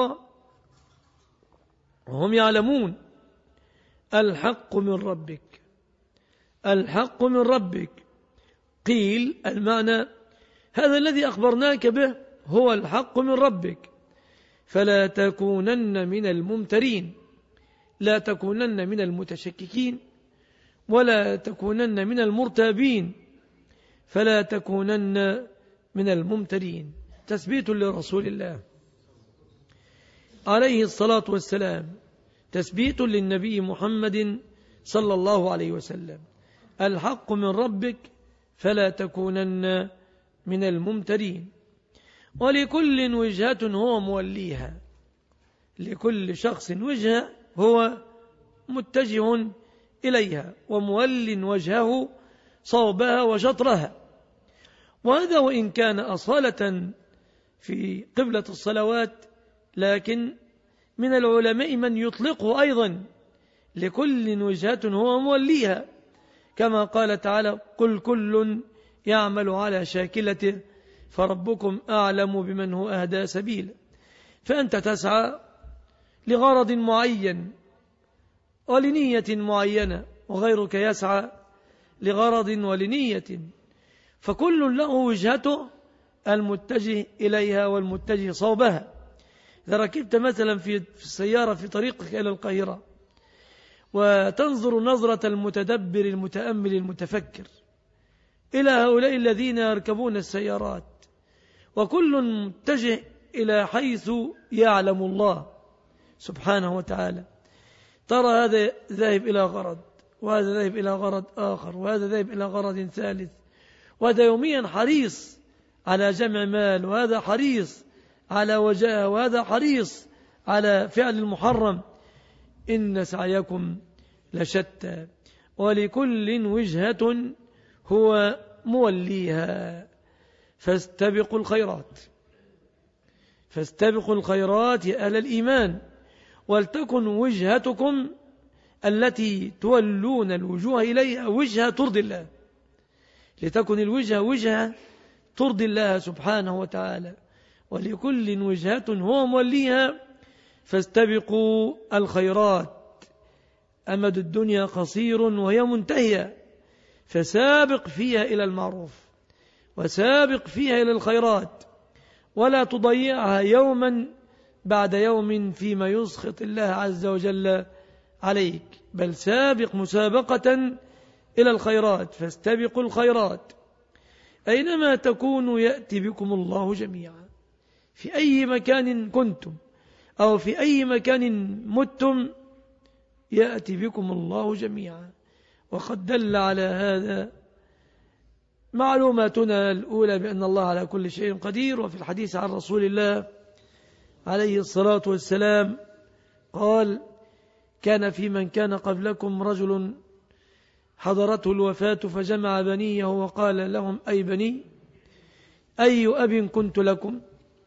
وهم يعلمون. الحق من ربك، الحق من ربك. قيل المعنى: هذا الذي أخبرناك به هو الحق من ربك، فلا تكونن من الممترين، لا تكونن من المتشككين، ولا تكونن من المرتابين، فلا تكونن من الممترين. تثبيت لرسول الله عليه الصلاة والسلام، تثبيت للنبي محمد صلى الله عليه وسلم. الحق من ربك فلا تكونن من الممترين. ولكل وجهة هو موليها، لكل شخص وجهة هو متجه إليها ومول وجهه صوبها وشطرها. وهذا وإن كان أصالة في قبلة الصلوات، لكن من العلماء من يطلقه أيضا لكل وجهة هو موليها، كما قال تعالى: قل كل يعمل على شاكلته فربكم أعلم بمن هو أهدى سبيلا. فأنت تسعى لغرض معين ولنية معينة، وغيرك يسعى لغرض ولنية، فكل له وجهته المتجه إليها والمتجه صوبها. إذا ركبت مثلا في السيارة في طريقك إلى القاهرة وتنظر نظرة المتدبر المتأمل المتفكر إلى هؤلاء الذين يركبون السيارات، وكل متجه إلى حيث يعلم الله سبحانه وتعالى، ترى هذا ذاهب إلى غرض، وهذا ذاهب إلى غرض آخر، وهذا ذاهب إلى غرض ثالث، وهذا يوميا حريص على جمع مال، وهذا حريص على وجاهه، وهذا حريص على فعل المحرم. إن سعيكم لشتى ولكل وجهة هو موليها فاستبقوا الخيرات، فاستبقوا الخيرات يا أهل الإيمان، ولتكن وجهتكم التي تولون الوجوه إليها وجهة ترضي الله، لتكن الوجهة وجهة ترضي الله سبحانه وتعالى. ولكل وجهة هو موليها فاستبقوا الخيرات. أمد الدنيا قصير وهي منتهية، فسابق فيها إلى المعروف وسابق فيها إلى الخيرات. ولا تضيعها يوما بعد يوم فيما يسخط الله عز وجل عليك، بل سابق مسابقة إلى الخيرات، فاستبقوا الخيرات أينما تكونوا يأتي بكم الله جميعا. في أي مكان كنتم أو في أي مكان متم يأتي بكم الله جميعا. وقد دل على هذا معلوماتنا الأولى بأن الله على كل شيء قدير. وفي الحديث عن رسول الله عليه الصلاة والسلام قال: كان في من كان قبلكم رجل حضرته الوفاة فجمع بنيه وقال لهم: أي بني، أي أب كنت لكم؟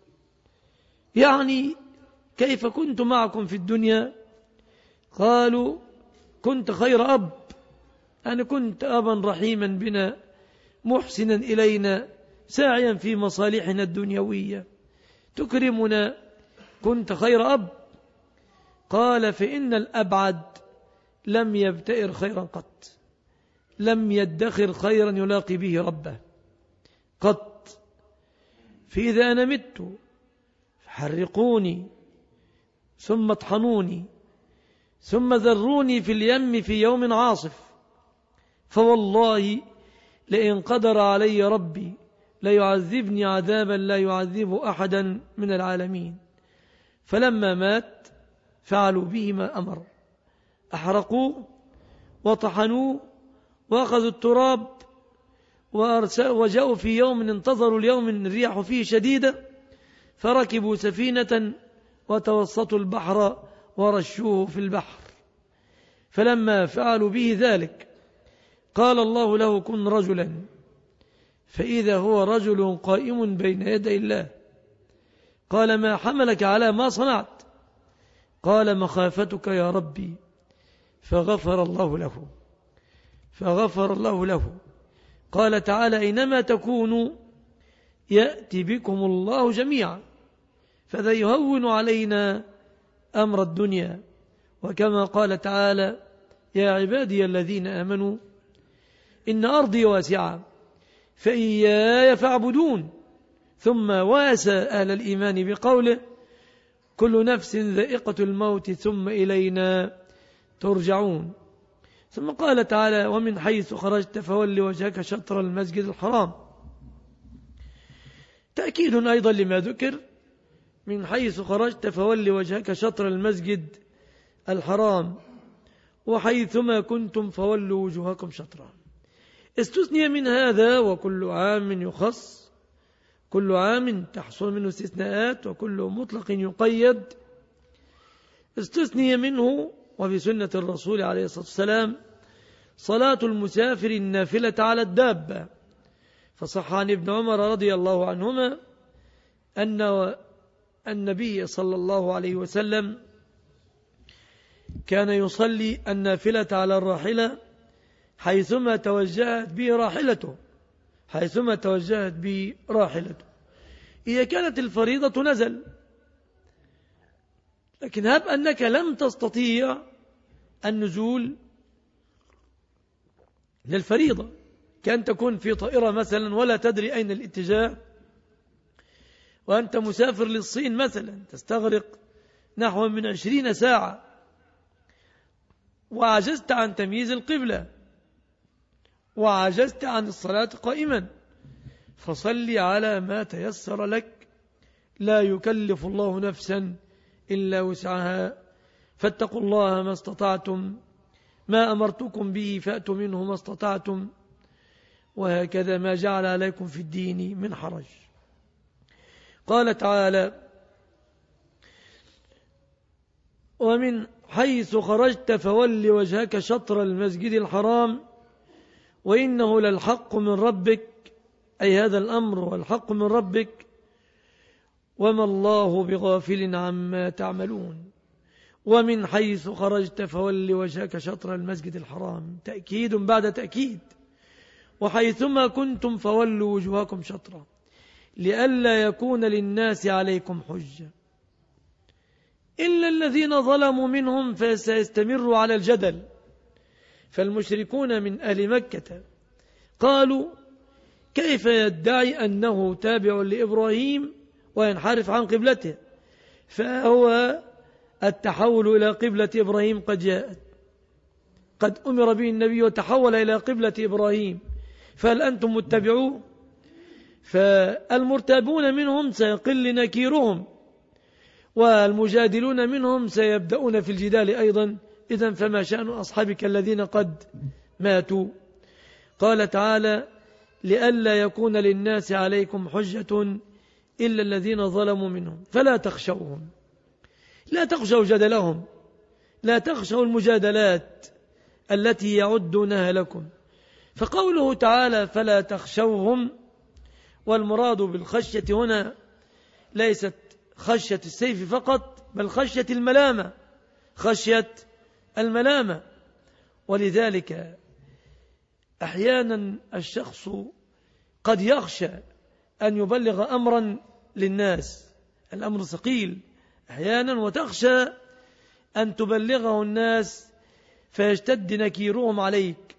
يعني كيف كنت معكم في الدنيا؟ قالوا: كنت خير أب، أنا كنت أبا رحيما بنا محسنا إلينا ساعيا في مصالحنا الدنيوية تكرمنا، كنت خير أب. قال: فإن الأبعد لم يبتئر خيرا قط، لم يدخر خيرا يلاقي به ربه قط، فإذا أنا مت فحرقوني ثم اطحنوني ثم ذروني في اليم في يوم عاصف، فوالله لئن قدر علي ربي ليعذبني عذابا لا يعذب أحدا من العالمين. فلما مات فعلوا به ما أمر، أحرقوه وطحنوه وأخذوا التراب وجاءوا في يوم انتظروا اليوم الريح فيه شديدة، فركبوا سفينة وتوسطوا البحر ورشوه في البحر. فلما فعلوا به ذلك قال الله له: كن رجلا، فإذا هو رجل قائم بين يدي الله. قال: ما حملك على ما صنعت؟ قال: مخافتك يا ربي. فغفر الله له فغفر الله له قال تعالى: أينما تكونوا يأتي بكم الله جميعا. فذا يهون علينا أمر الدنيا، وكما قال تعالى: يا عبادي الذين آمنوا إن أرضي واسعة فإياي فاعبدون. ثم واسى أهل الإيمان بقوله: كل نفس ذائقة الموت ثم إلينا ترجعون. ثم قال تعالى: ومن حيث خرجت فول وجهك شطر المسجد الحرام، تأكيد أيضا لما ذكر: من حيث خرجت فول وجهك شطر المسجد الحرام وحيثما كنتم فولوا وجوهكم شطرا. استثني من هذا وكل عام يخص، كل عام تحصل منه استثناءات وكل مطلق يقيد. استثني منه وفي سنة الرسول عليه الصلاة والسلام صلاة المسافر النافلة على الدابة، فصح عن ابن عمر رضي الله عنهما أن النبي صلى الله عليه وسلم كان يصلي النافلة على الراحلة حيثما توجهت به راحلته حيثما توجهت به راحلته إذا كانت الفريضة نزل. لكن هب أنك لم تستطيع النزول للفريضة، كان تكون في طائرة مثلا ولا تدري أين الاتجاه، وأنت مسافر للصين مثلا تستغرق نحو من عشرين ساعة وعجزت عن تمييز القبلة وعجزت عن الصلاة قائما، فصل على ما تيسر لك، لا يكلف الله نفسا إلا وسعها، فاتقوا الله ما استطعتم، ما أمرتكم به فأتوا منه ما استطعتم، وهكذا ما جعل عليكم في الدين من حرج. قال تعالى: ومن حيث خرجت فول وجهك شطر المسجد الحرام وإنه للحق من ربك، أي هذا الأمر والحق من ربك، وما الله بغافل عما تعملون. ومن حيث خرجت فول وجهك شطر المسجد الحرام، تأكيد بعد تأكيد. وحيثما كنتم فولوا وجوهكم شطرا لئلا يكون للناس عليكم حجة إلا الذين ظلموا منهم فسيستمروا على الجدل. فالمشركون من أهل مكة قالوا: كيف يدعي أنه تابع لإبراهيم وينحرف عن قبلته، فهو التحول إلى قبلة إبراهيم قد جاءت، قد أمر به النبي وتحول إلى قبلة إبراهيم، فهل أنتم متبعون؟ فالمرتابون منهم سيقل نكيرهم، والمجادلون منهم سيبدأون في الجدال أيضا. إذن فما شأن أصحابك الذين قد ماتوا؟ قال تعالى: لئلا يكون للناس عليكم حجة إلا الذين ظلموا منهم فلا تخشوهم. لا تخشوا جدلهم، لا تخشوا المجادلات التي يعدونها لكم. فقوله تعالى فلا تخشوهم، والمراد بالخشية هنا ليست خشية السيف فقط، بل خشية الملامة، خشية الملامة. ولذلك أحيانا الشخص قد يخشى أن يبلغ أمرا للناس، الأمر ثقيل أحيانا، وتخشى أن تبلغه الناس فيشتد نكيرهم عليك.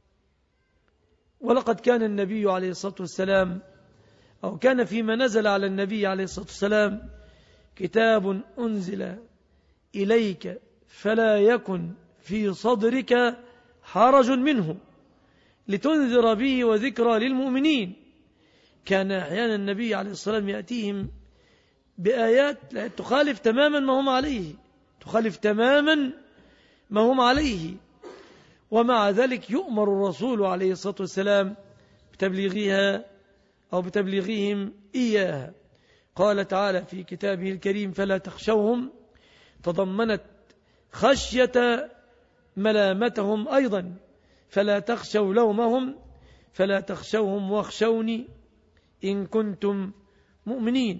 ولقد كان النبي عليه الصلاة والسلام، أو كان فيما نزل على النبي عليه الصلاة والسلام كتاب أنزل إليك فلا يكن في صدرك حرج منه لتنذر به وذكرى للمؤمنين. كان أحيانا النبي عليه الصلاة والسلام يأتيهم بآيات تخالف تماما ما هم عليه، تخالف تماما ما هم عليه، ومع ذلك يؤمر الرسول عليه الصلاة والسلام بتبليغها أو بتبليغهم إياها. قال تعالى في كتابه الكريم فلا تخشوهم، تضمنت خشية ملامتهم أيضا، فلا تخشوا لومهم، فلا تخشوهم واخشوني إن كنتم مؤمنين.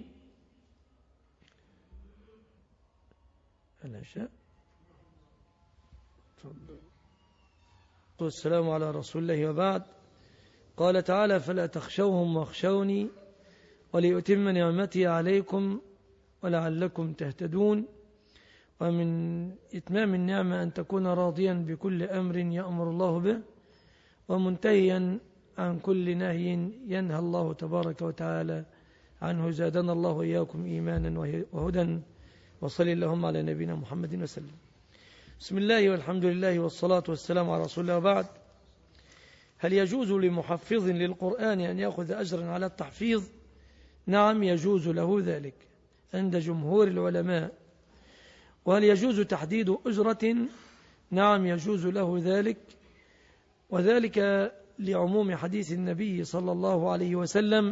قل السلام على رسول الله وبعد. قال تعالى فلا تخشوهم واخشوني وليتم نعمتي عليكم ولعلكم تهتدون. ومن إتمام النعمة أن تكون راضيا بكل أمر يأمر الله به، ومنتهيا عن كل نهي ينهى الله تبارك وتعالى عنه. زادنا الله وإياكم إيمانا وهدى، وصلي اللهم على نبينا محمد وسلم. بسم الله والحمد لله والصلاة والسلام على رسول الله وبعد. هل يجوز لمحفظ للقرآن أن يأخذ أجرا على التحفيظ؟ نعم، يجوز له ذلك عند جمهور العلماء. وهل يجوز تحديد أجرة؟ نعم، يجوز له ذلك، وذلك لعموم حديث النبي صلى الله عليه وسلم: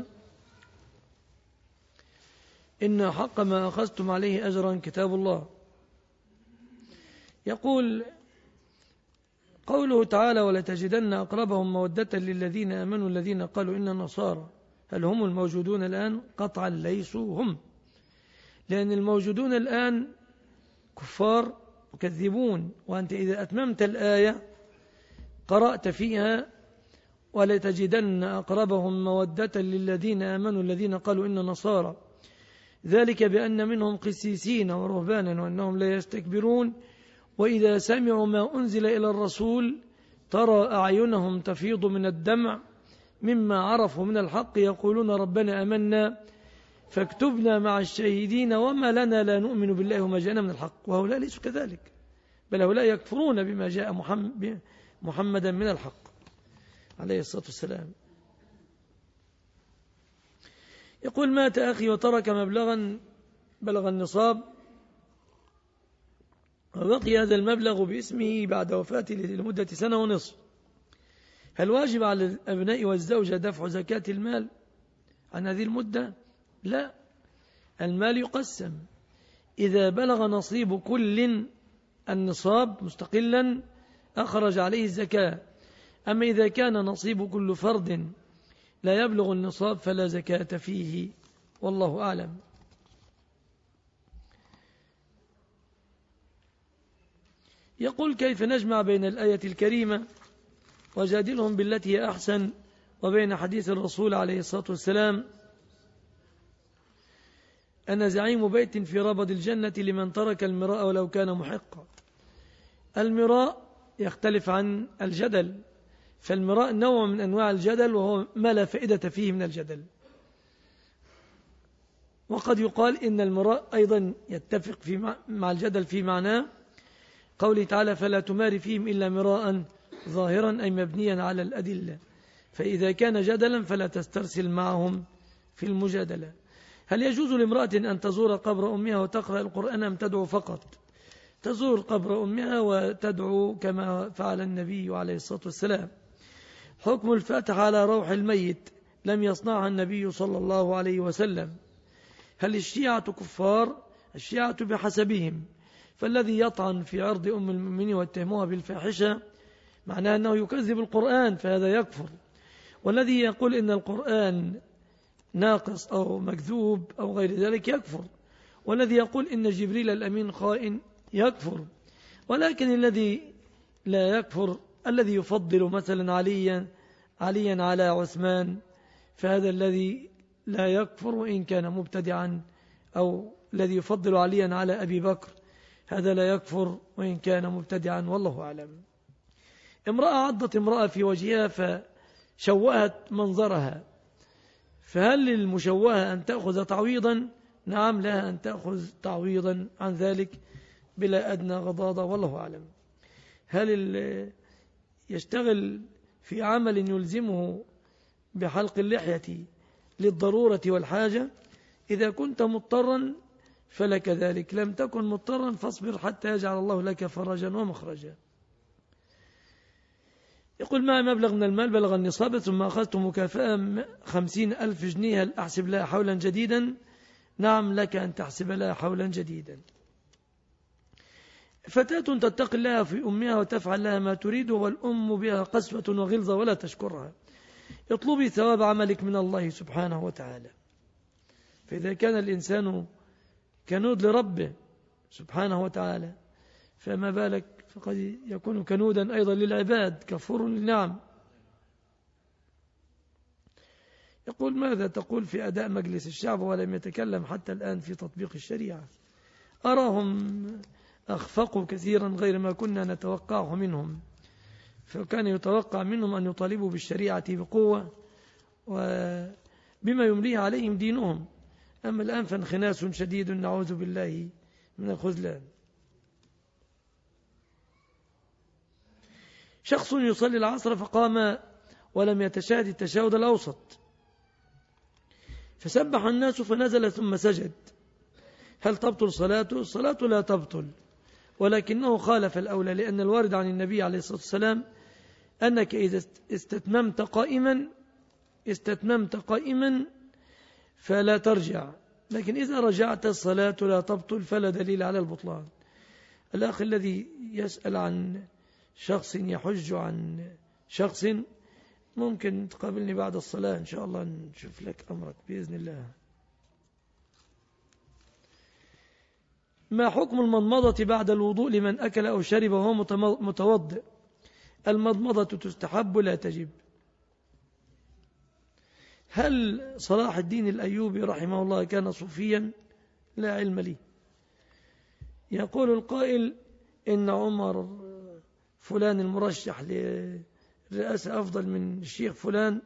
إن حق ما أخذتم عليه أجرا كتاب الله. يقول قوله تعالى ولتجدن أقربهم مودة للذين آمنوا الذين قالوا إن النصارى. هل هم الموجودون الآن؟ قطعا ليسوا هم، لأن الموجودون الآن كفار مكذبون. وأنت إذا أتممت الآية قرأت فيها ولتجدن أقربهم مودة للذين آمنوا الذين قالوا إن نصارى، ذلك بأن منهم قسيسين ورهبانا وأنهم لا يستكبرون وإذا سمعوا ما أنزل إلى الرسول ترى أعينهم تفيض من الدمع مما عرفوا من الحق يقولون ربنا آمنا فاكتبنا مع الشهيدين وما لنا لا نؤمن بالله وما جاءنا من الحق. وهؤلاء ليسوا كذلك، بل هؤلاء يكفرون بما جاء محمد محمدا من الحق عليه الصلاة والسلام. يقول مات أخي وترك مبلغا بلغ النصاب، وبقي هذا المبلغ باسمه بعد وفاته لمدة سنة ونصف، هل واجب على الأبناء والزوجة دفع زكاة المال عن هذه المدة؟ لا، المال يقسم، إذا بلغ نصيب كل النصاب مستقلا أخرج عليه الزكاة، أما إذا كان نصيب كل فرد لا يبلغ النصاب فلا زكاة فيه، والله أعلم. يقول كيف نجمع بين الآية الكريمة وجادلهم بالتي هي أحسن وبين حديث الرسول عليه الصلاة والسلام أنا زعيم بيت في ربض الجنة لمن ترك المراء ولو كان محقا؟ المراء يختلف عن الجدل، فالمراء نوع من أنواع الجدل وهو ما لا فائدة فيه من الجدل. وقد يقال إن المراء أيضا يتفق في مع الجدل في معناه قوله تعالى فلا تمار فيهم إلا مراء ظاهرا أي مبنيا على الأدلة، فإذا كان جدلا فلا تسترسل معهم في المجادلة. هل يجوز لامرأة أن تزور قبر أمها وتقرأ القرآن أم تدعو فقط؟ تزور قبر أمها وتدعو كما فعل النبي عليه الصلاة والسلام. حكم الفاتحة على روح الميت لم يصنعها النبي صلى الله عليه وسلم. هل الشيعة كفار؟ الشيعة بحسبهم، فالذي يطعن في عرض أم المؤمنين واتهموها بالفاحشة معناه أنه يكذب القرآن فهذا يكفر، والذي يقول إن القرآن ناقص أو مكذوب أو غير ذلك يكفر، والذي يقول إن جبريل الأمين خائن يكفر. ولكن الذي لا يكفر الذي يفضل مثلا عليا عليا على عثمان، فهذا الذي لا يكفر وإن كان مبتدعا، أو الذي يفضل عليا على أبي بكر هذا لا يكفر وإن كان مبتدعا، والله أعلم. امرأة عضت امرأة في وجهها فشوهت منظرها، فهل للمشوهة أن تأخذ تعويضا؟ نعم، لها أن تأخذ تعويضا عن ذلك بلا أدنى غضاضة، والله أعلم. هل يشتغل في عمل يلزمه بحلق اللحية للضرورة والحاجة؟ إذا كنت مضطرا فلك ذلك، لم تكن مضطرا فاصبر حتى يجعل الله لك فرجا ومخرجا. يقول ما مبلغ من المال بلغ النصاب ثم أخذت مكافأة خمسين ألف جنيه، هل أحسب لها حولا جديدا؟ نعم، لك أن تحسب لها حولا جديدا. فتاة تتقي الله في أمها وتفعل لها ما تريد والأم بها قسوة وغلظة ولا تشكرها، اطلبي ثواب عملك من الله سبحانه وتعالى. فإذا كان الإنسان كنود لربه سبحانه وتعالى فما بالك فقد يكون كنودا أيضا للعباد كفور للنعم. يقول ماذا تقول في أداء مجلس الشعب ولم يتكلم حتى الآن في تطبيق الشريعة؟ أراهم أخفقوا كثيرا غير ما كنا نتوقعه منهم، فكان يتوقع منهم أن يطالبوا بالشريعة بقوة وبما يمليه عليهم دينهم، أما الآن فانخناس شديد نعوذ بالله من الخذلان. شخص يصلي العصر فقام ولم يتشاهد التشهد الأوسط فسبح الناس فنزل ثم سجد، هل تبطل صلاته؟ الصلاة لا تبطل، ولكنه خالف الأولى، لأن الوارد عن النبي عليه الصلاة والسلام أنك إذا استتممت قائما استتممت قائما فلا ترجع، لكن إذا رجعت الصلاة لا تبطل، فلا دليل على البطلان. الأخ الذي يسأل عن شخص يحج عن شخص ممكن تقابلني بعد الصلاة إن شاء الله نشوف لك أمرك بإذن الله. ما حكم المضمضة بعد الوضوء لمن أكل أو شرب وهو متوضئ؟ المضمضة تستحب لا تجب. هل صلاح الدين الأيوبي رحمه الله كان صوفيا؟ لا علم لي. يقول القائل إن عمر فلان المرشح للرئاسة أفضل من الشيخ فلان،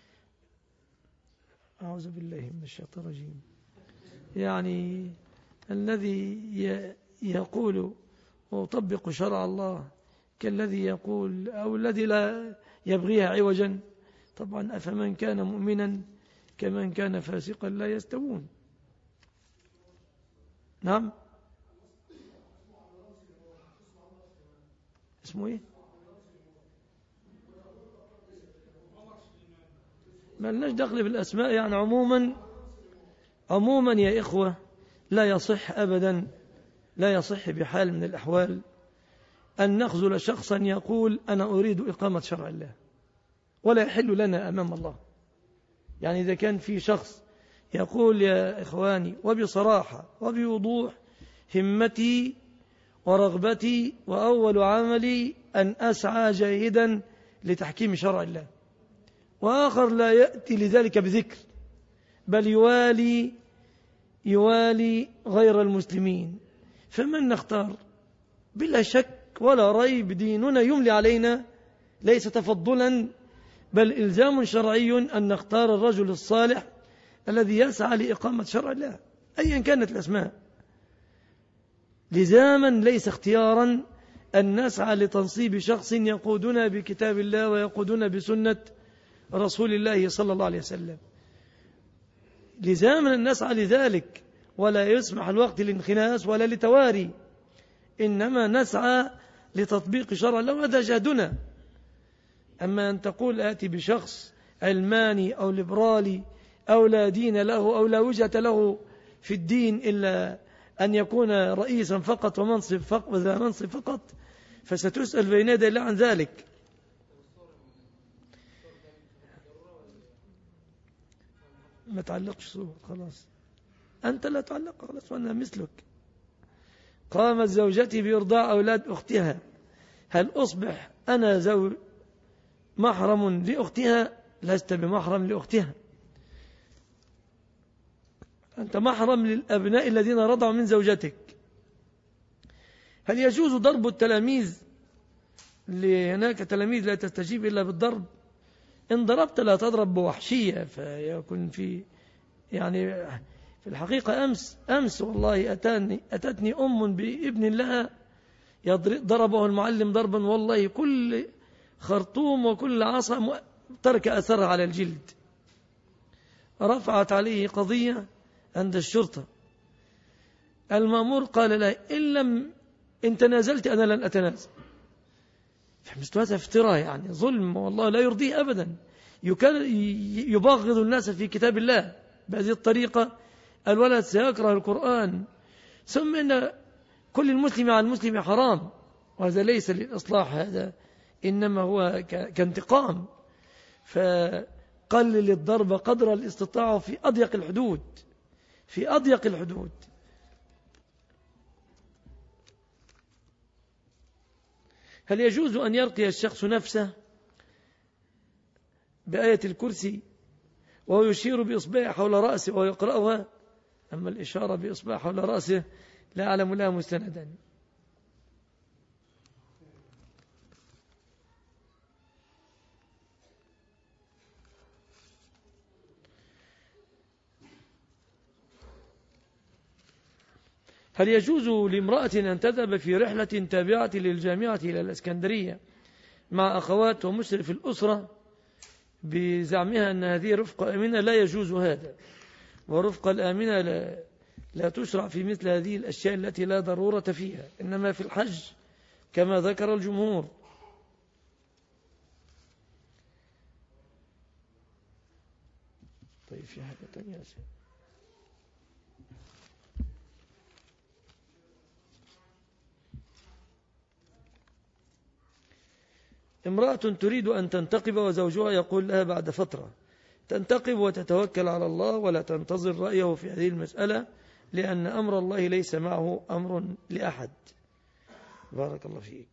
أعوذ بالله من الشيطان الرجيم، يعني الذي يقول ويطبق شرع الله كالذي يقول أو الذي لا يبغيها عوجا، طبعا أفمن كان مؤمنا كمن كان فاسقا لا يستوون. نعم، اسمه ايه؟ ما لناش دخل بالأسماء، يعني عموما عموما يا إخوة لا يصح أبدا، لا يصح بحال من الأحوال أن نخذل شخصا يقول أنا أريد إقامة شرع الله، ولا يحل لنا أمام الله. يعني إذا كان في شخص يقول يا إخواني وبصراحة وبوضوح همتي ورغبتي وأول عملي أن أسعى جاهدا لتحكيم شرع الله، وآخر لا يأتي لذلك بذكر بل يوالي يوالي غير المسلمين، فمن نختار؟ بلا شك ولا ريب ديننا يملي علينا ليس تفضلا بل إلزام شرعي أن نختار الرجل الصالح الذي يسعى لإقامة شرع الله. أيا كانت الأسماء، لزاما ليس اختيارا أن نسعى لتنصيب شخص يقودنا بكتاب الله ويقودنا بسنة رسول الله صلى الله عليه وسلم. لزاما أن نسعى لذلك، ولا يسمح الوقت للانخناس ولا لتواري، إنما نسعى لتطبيق شرع الله، هذا جهدنا. أما أن تقول آتي بشخص علماني أو ليبرالي أو لا دين له أو لا وجهة له في الدين إلا أن يكون رئيسا فقط ومنصب فقط وذا منصب فقط، فستسأل بين يدي الله عن ذلك. ما تعلقش صور، خلاص أنت لا تعلق، خلاص وأنا مثلك. قامت زوجتي بإرضاع أولاد أختها، هل أصبح أنا زوج محرم لأختها؟ لست بمحرم لأختها، أنت محرم للأبناء الذين رضعوا من زوجتك. هل يجوز ضرب التلاميذ؟ هناك تلاميذ لا تستجيب إلا بالضرب. إن ضربت لا تضرب بوحشية، فيكون في يعني في الحقيقة أمس أمس والله أتاني أتتني أم بابن لها ضربه المعلم ضربا والله كل خرطوم وكل عصا ترك أثرها على الجلد. رفعت عليه قضية عند الشرطة. المأمور قال لا، إن لم إن تنازلت أنا لن أتنازل. فمثل هذا افتراء، يعني ظلم والله لا يرضيه أبدا. يبغض الناس في كتاب الله بهذه الطريقة. الولد سيكره القرآن، ثم إن كل المسلم على المسلم حرام، وهذا ليس للإصلاح، هذا إنما هو كانتقام. فقلل الضرب قدر الاستطاعة في أضيق الحدود، في أضيق الحدود. هل يجوز أن يرقي الشخص نفسه بآية الكرسي وهو يشير بإصبعه حول رأسه ويقرأها؟ أما الإشارة بإصبعه حول رأسه لا أعلم لها مستندا. هل يجوز لامرأة أن تذهب في رحلة تابعة للجامعة إلى الإسكندرية مع أخوات ومشرف الأسرة بزعمها أن هذه رفقة آمنة؟ لا يجوز هذا، ورفقة الآمنة لا, لا تشرع في مثل هذه الأشياء التي لا ضرورة فيها، إنما في الحج كما ذكر الجمهور. طيب في حاجة تانية يا سيدي؟ امرأة تريد أن تنتقب وزوجها يقول لها بعد فترة تنتقب وتتوكل على الله ولا تنتظر رأيه في هذه المسألة، لأن أمر الله ليس معه أمر لأحد. بارك الله فيك.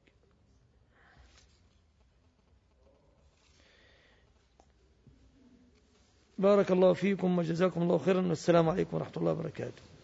بارك الله فيكم وجزاكم الله خيرا، والسلام عليكم ورحمة الله وبركاته.